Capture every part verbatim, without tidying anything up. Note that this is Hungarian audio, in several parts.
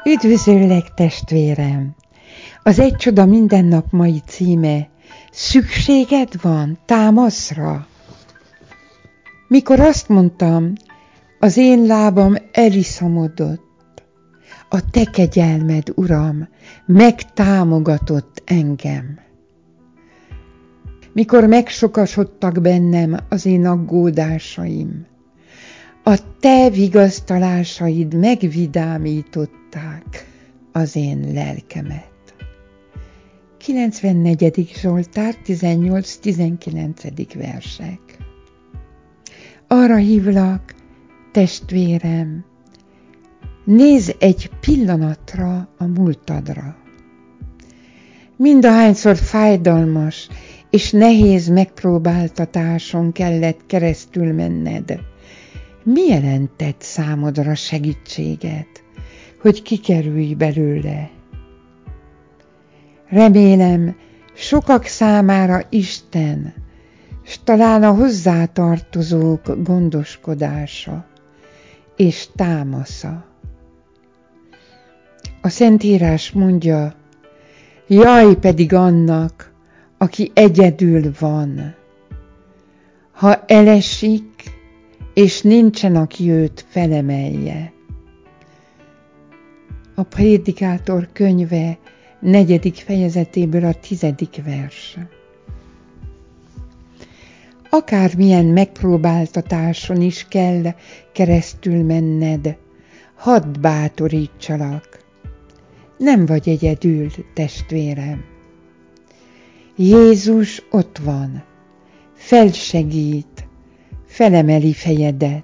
Üdvözöllek, testvérem! Az Egy csoda minden nap mai címe: szükséged van támaszra? Mikor azt mondtam, az én lábam eliszamodott, a te kegyelmed, Uram, megtámogatott engem. Mikor megsokasodtak bennem az én aggódásaim, a te vigasztalásaid megvidámították az én lelkemet. kilencvennegyedik Zsoltár, tizennyolc-tizenkilencedik versek. Arra hívlak, testvérem, nézz egy pillanatra a múltadra. Mindahányszor fájdalmas és nehéz megpróbáltatáson kellett keresztül menned, mi jelentett számodra segítséget, hogy kikerülj belőle? Remélem, sokak számára Isten, s talán a hozzátartozók gondoskodása és támasza. A Szentírás mondja, jaj pedig annak, aki egyedül van, ha elesik, és nincsen, aki őt felemelje. A Prédikátor könyve negyedik fejezetéből a tizedik vers. Akármilyen megpróbáltatáson is kell keresztül menned, hadd bátorítsalak. Nem vagy egyedül, testvérem. Jézus ott van, felsegít, felemeli fejedet.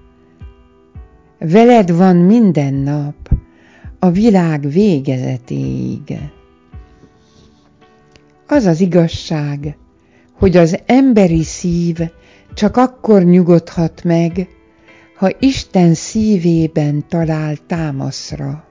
Veled van minden nap, a világ végezetéig. Az az igazság, hogy az emberi szív csak akkor nyugodhat meg, ha Isten szívében talál támaszra.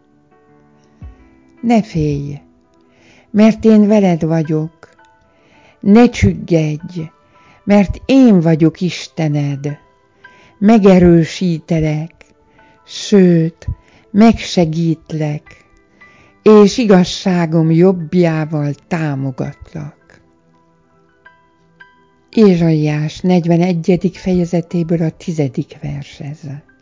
Ne félj, mert én veled vagyok, ne csüggedj, mert én vagyok Istened, megerősítelek, sőt, megsegítlek, és igazságom jobbjával támogatlak. Ézsaiás negyvenegyedik fejezetéből a tizedik vers ez.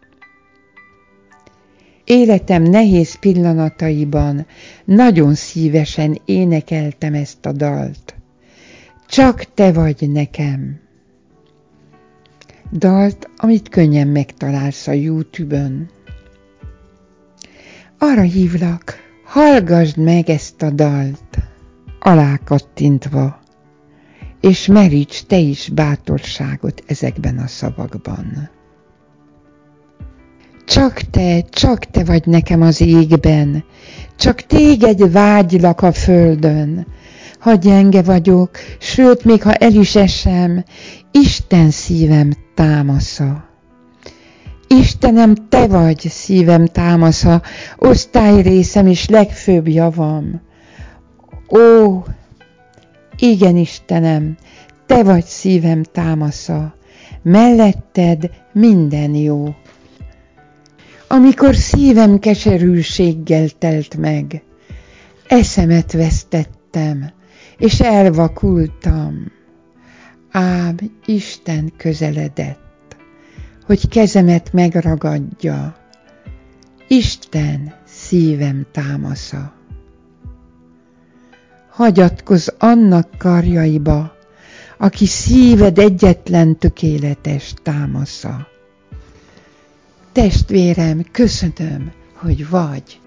Életem nehéz pillanataiban nagyon szívesen énekeltem ezt a dalt. Csak te vagy nekem. Dalt, amit könnyen megtalálsz a YouTube-ön. Arra hívlak, hallgasd meg ezt a dalt, alá kattintva, és meríts te is bátorságot ezekben a szavakban. Csak te, csak te vagy nekem az égben, csak téged vágylak a földön. Ha gyenge vagyok, sőt, még ha el is esem, Isten szívem támasza. Istenem, te vagy szívem támasza, osztályrészem és legfőbb javam. Ó, igen, Istenem, te vagy szívem támasza, melletted minden jó. Amikor szívem keserűséggel telt meg, eszemet vesztettem, és elvakultam. Ám Isten közeledett, hogy kezemet megragadja. Isten szívem támasza. Hagyatkozz annak karjaiba, aki szíved egyetlen tökéletes támasza. Testvérem, köszönöm, hogy vagy.